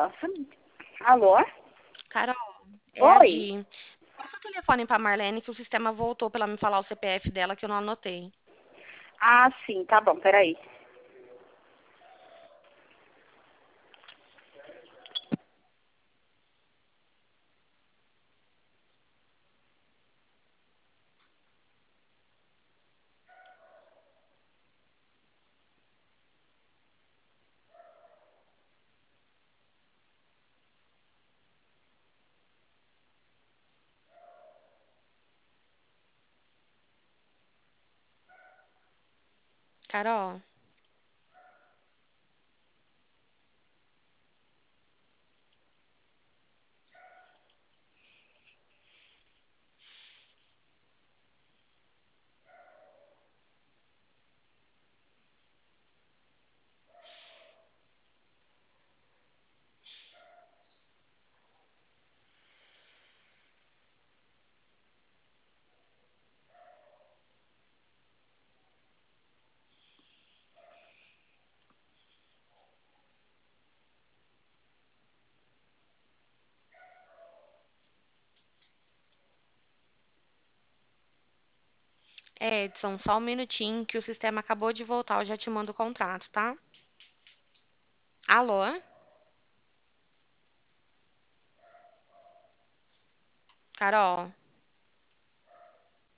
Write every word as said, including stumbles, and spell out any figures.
Nossa. Alô? Carol, é a Oi. Di. Passa o telefone pra Marlene que o sistema voltou pra ela me falar o C P F dela que eu não anotei. Ah, sim, tá bom, peraí. Carol, é, Edson, só um minutinho que o sistema acabou de voltar, eu já te mando o contrato, tá? Alô? Carol?